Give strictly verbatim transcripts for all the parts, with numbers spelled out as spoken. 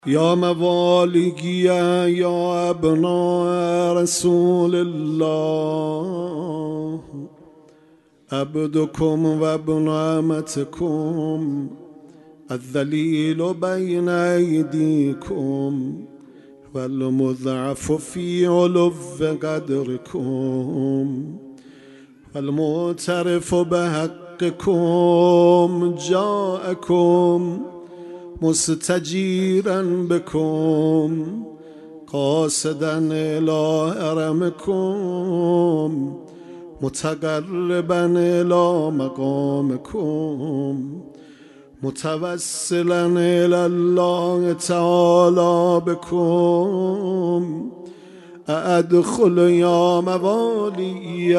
يا موالي يا ابناء رسول الله، عبدكم وابن امتكم الذليل بين ايديكم والمضعف في علو قدركم والمعترف بحقكم جاءكم مستجيرا بكم قاصدا الى حرمكم متقربا الى مقامكم متوسلا الى الله تعالى بكم. ادخل يا موالي،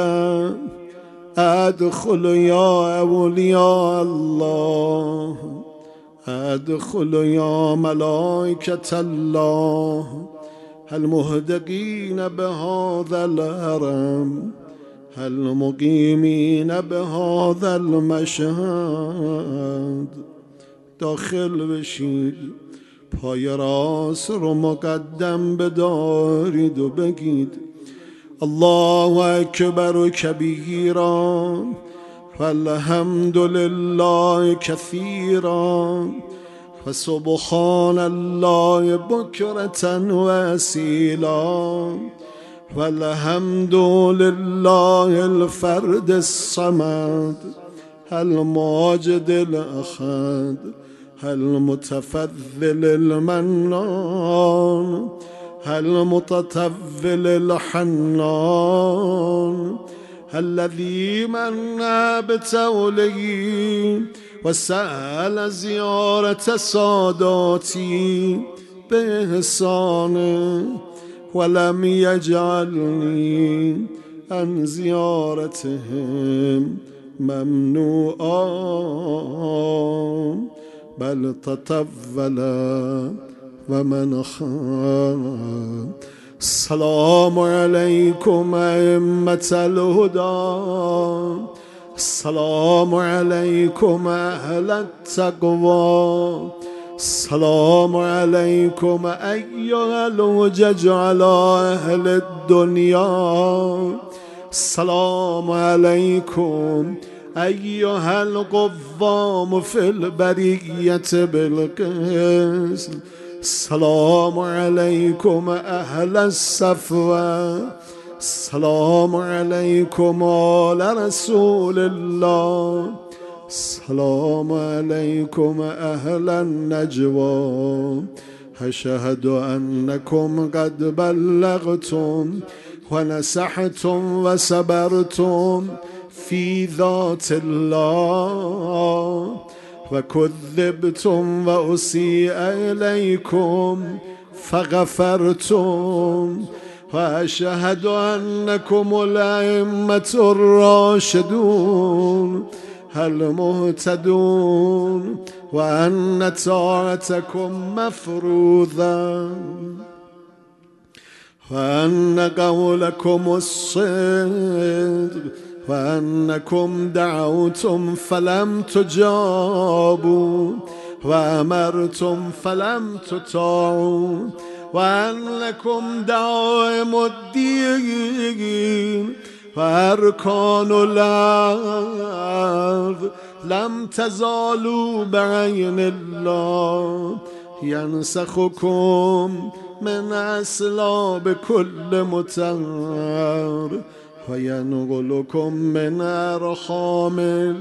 ادخل يا اولياء الله، ادخل يا ملائكة الله المهدقين بهذا الحرم المقيمين بهذا المشهد. داخل بشید، پای راست رو مقدم بدارید و بگید الله اکبر و کبیرا والحمد لله كثيرا وسبحان الله بكرة وأصيلا والحمد لله الفرد الصمد الماجد الأحد المتفضل المنان المتطول الحنان الذي من بتوله وسأل زيارة ساداتي بإحسانه ولم يجعلني عن زيارتهم ممنوعا بل تطول ومنحا. السلام عليكم أئمة الهدى، السلام عليكم أهل التقوى، السلام عليكم أيها الحجج على أهل الدنيا، السلام عليكم أيها القوام في البرية بالقسط، السلام عليكم أهل الصفوة، السلام عليكم آل رسول الله، السلام عليكم أهل النجوى. أشهد أنكم قد بلغتم ونصحتم وصبرتم في ذات الله وكذبتم وأسيء إليكم فغفرتم. وأشهد أنكم الأئمة الراشدون المهتدون وأن طاعتكم مفروضة وأن قولكم الصدق وأنكم دعوتم فلم تجابوا وأمرتم فلم تطاعوا وأنكم دعائم الدين وأركان الأرض لم تزالوا بعين الله ينسخكم من أصلاب كل مطهر وينقلكم من أرحام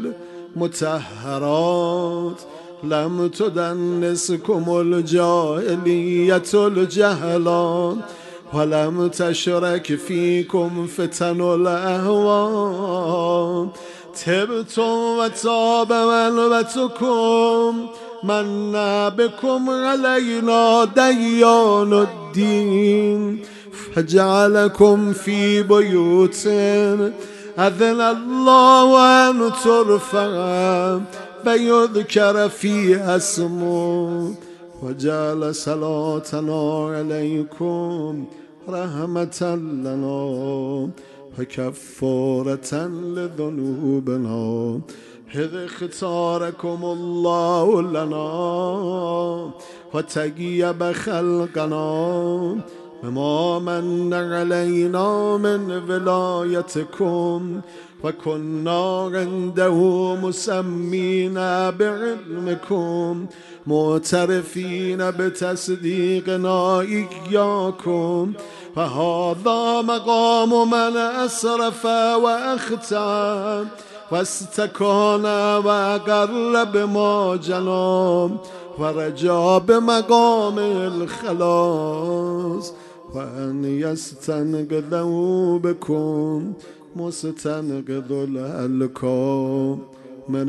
المطهرات. لم تدنسكم الجاهلية الجهلان ولم تشرك فيكم فتن الأهوال. تبتم وتاب ملبتكم من بكم علينا ديان الدين فجعلكم في بيوت أذن الله أن ترفع فيذكر فيها اسمه وجعل صلاتنا عليكم رحمة لنا وكفارة لذنوبنا إذ اختاركم الله لنا وتجيب خلقنا بما من علينا من ولايتكم وكنا عنده مسمين بعلمكم معترفين بتصديقنا إياكم فهذا مقام من أسرف وأخطأ واستكان وقرب ما جنام ورجا بمقام الخلاص وأن يستنقذوا بكم مستنقذ الهلكم من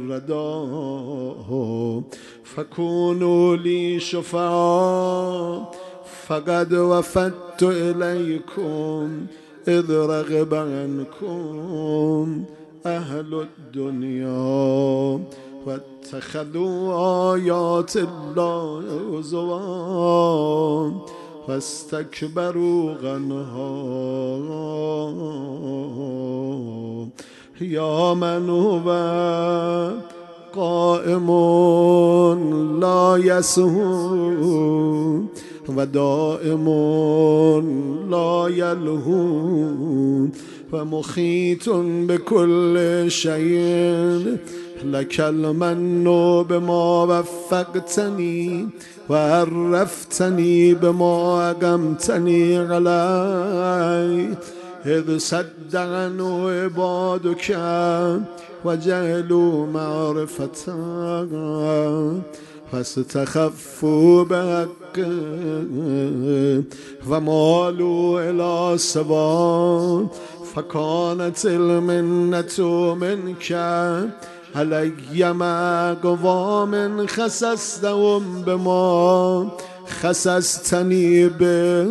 الرداء فكونوا لي شفعاء فقد وفدت إليكم إذ رغب عنكم أهل الدنيا واتخذوا آيات الله هزوا واستكبروا عنها يا من هو قائم لا يسهو ودائم لا يلهو ومخيط بكل شيء لك المن بما وفقتني وعرفتني بما أقمتني علي إذ صد عنه عبادك وجهلوا معرفتك فاستخفوا بحق ومالوا إلى سواه فكانت المنة منك علي مع قوام خسستهم بما خسستني به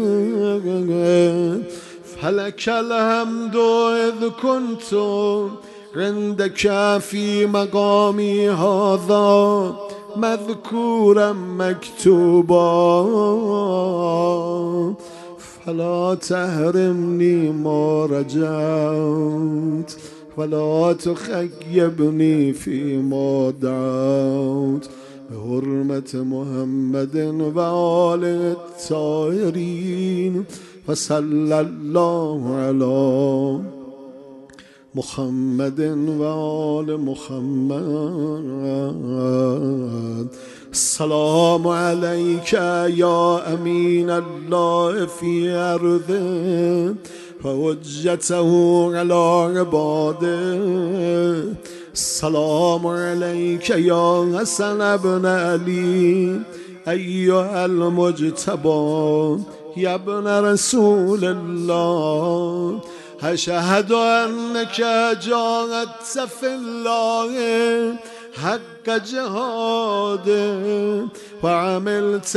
فلك الحمد إذ كنت عندك في مقامي هذا مذكورا مكتوبا فلا تحرمني ما رجوت ولا تخيبني فيما دعوت بحرمة محمد وآل الطاهرين وصلى الله على محمد وآل محمد السلام عليك يا أمين الله في أرضه وحجته على عباده السلام عليك يا حسن بن علي أيها المجتبى يا ابن رسول الله أشهد أنك جاهدت في الله حق جهاده وعملت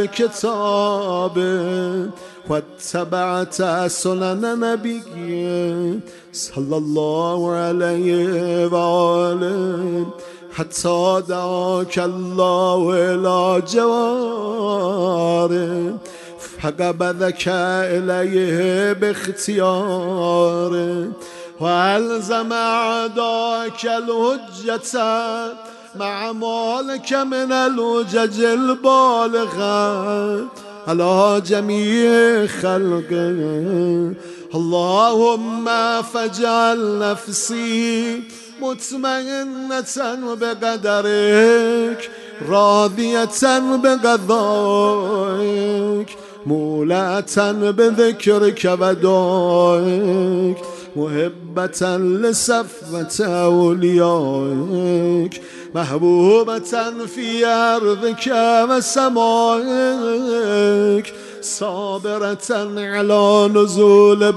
بكتابه واتبعت سنن نبيه صلى الله عليه وآله حتى دعاك الله إلى جواره فقبضك إليه باختياره وألزم أعداءك الحجة مع مالك من الوجج البالغة على جميع خلقه اللهم فاجعل نفسي مطمئنة بقدرك راضية بقضائك مولعة بذكرك ودعائك محبة لصفوة أوليائك محبوبة في أرضك وسمائك صابرة على نزول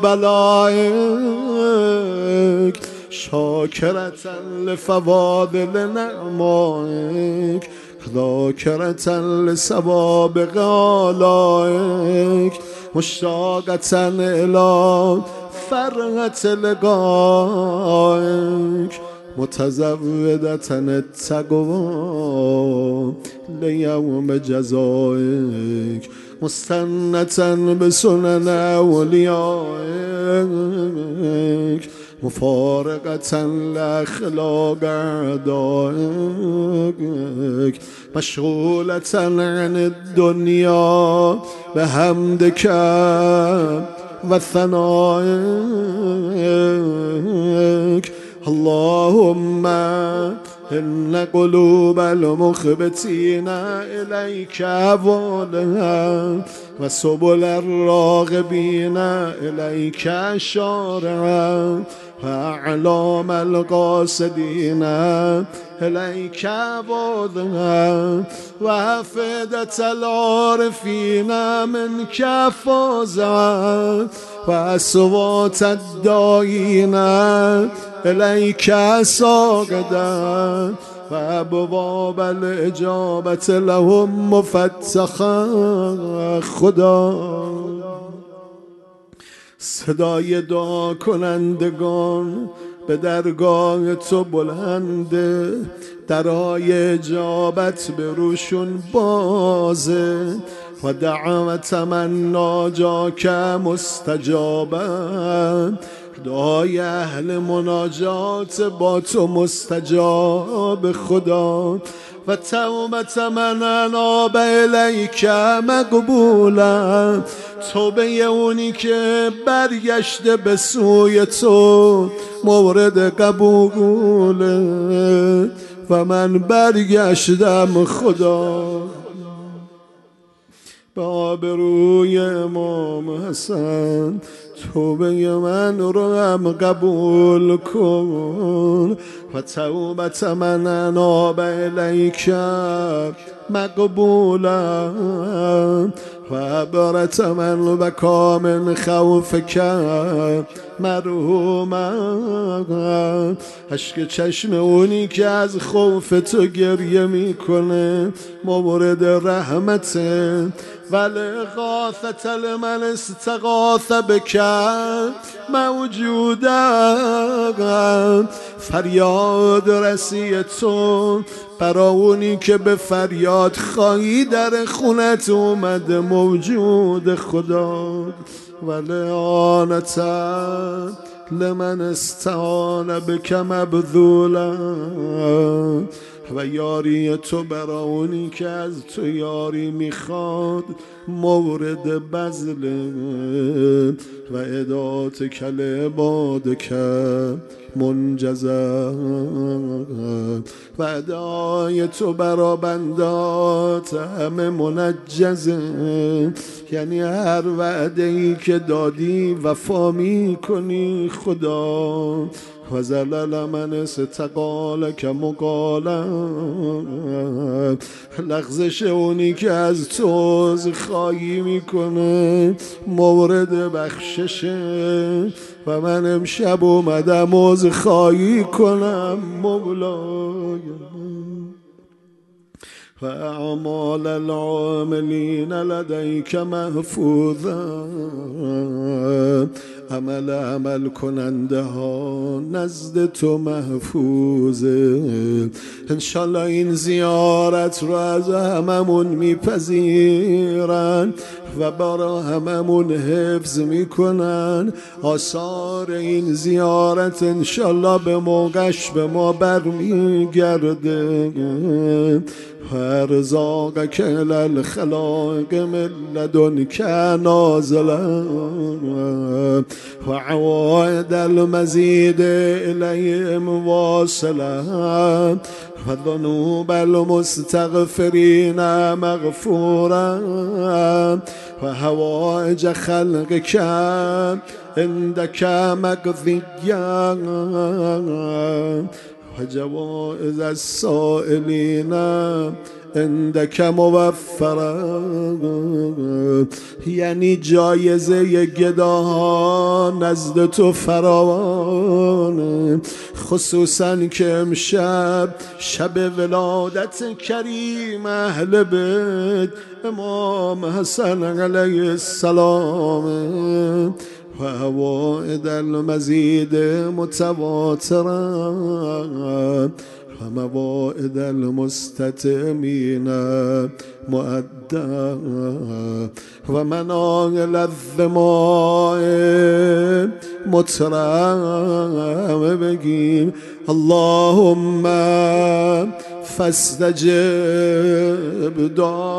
بلائك شاكرة لفواضل نعمائك ذاكرة لسوابق آلائك مشتاقة إلى فرحة لقائك متزودة التقوى ليوم جزائك مستنة بسنن أوليائك مفارقة لأخلاق أعدائك مشغولة عن الدنيا بحمدك وثنائك اللهم إن قلوب المخبتين إليك أبوالها وسبل الراغبين إليك شارعا وأعلام القاصدين إليك أبوالها وأفئدة العارفين منك فازعا وأصوات الداعين إليك ساجدا وأبواب الإجابة لهم مفتحا خدا صدای دعا کنندگان به درگاه تو بلنده درهای اجابت به روشون بازه و دعوت من ناجاک مستجابه دعای اهل مناجات با تو مستجاب خدا و توبت من اناب الیک مقبولا توبه اونی که برگشته به سوی تو مورد قبوله و من برگشتم خدا به آبروی امام حسن توبه من رو هم قبول کن و توبت من اناب الیک مقبولا و عبرت من بکا من خوفک مرحوما اشک چشم اونی که از خوف تو گریه میکنه مورد رحمته ولغاثت لمن استغاث بک موجودا فریاد رسی تو برای اونی که به فریاد خواهی در خونت اومده موجود خدا ولعانتا لمن استعان بک مبذولا و یاری تو برای اونی که از تو یاری میخواد مورد بذل و ادات کل عبادک منجزا و ادای تو برا بندات همه منجزه یعنی هر وعده ای که دادی وفا میکنی خدا و زلل من استقالک مقالا لغزش اونی که از تو خواهی میکنه مورد بخششه و من امشب اومدم عذر خواهی کنم مولای و اعمال العاملین لدیک محفوظا عمل عمل کننده ها نزد تو محفوظه انشالله این زیارت رو از هممون میپذیرن و برا هممون حفظ میکنن آثار این زیارت انشالله به موقعش به ما برمیگرده و ارزاقک للخلائق من لدنک نازلا و عوائد المزید الیهم واصلا و ذنوب المستغفرین مغفورا و حوائج خلقک عندک مقضیا و جوائز السائلین عندک موفرا یعنی جایزه گداها نزد تو فراوانه خصوصا که امشب شب ولادت کریم اهل بیت امام حسن علیه السلام و حوائد المزید متواترا و مواعد المستتمین مؤدا و مناقل الظماء مترم بگیم اللهم فاستجب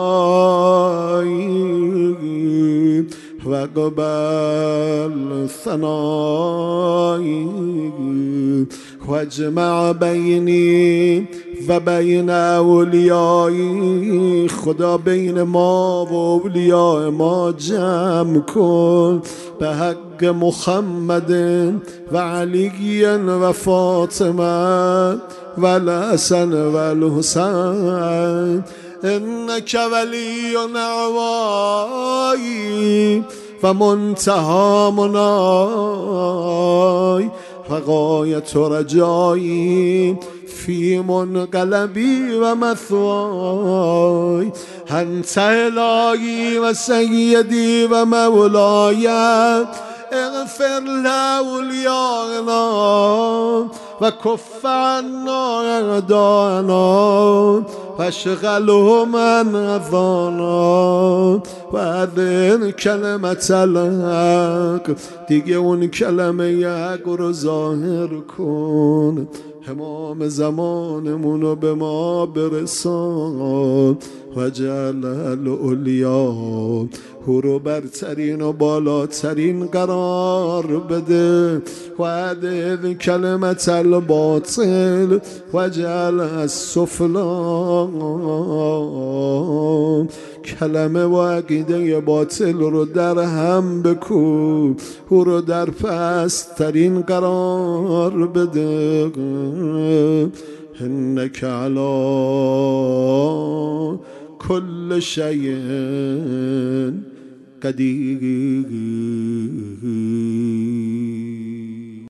دعایی و قبل ثنایی و اجمع بینی و بین اولیایی خدا بین ما و اولیاء ما جمع کن به حق محمد و علی و فاطمه و الحسن و الحسین انک ولی نعوایی و منتهی منای و غایت رجایی فی منقلبی و مثوای انت الهی و سیدی و مولای اغفر لاولیاءنا و کف عنا اعداءنا و اشغلهم عن اذانا و اذن کلمت الحق دیگه اون کلمه حق رو ظاهر کن امام زمانمونو به ما برسان و جعل العلیا او رو برترین و بالاترین قرار بده و عدد کلمت الباطل و جعل السفلا کلمه و عقیده باطل رو در هم بکوب او رو در پسترین قرار بده انک علی کل شیء قدیر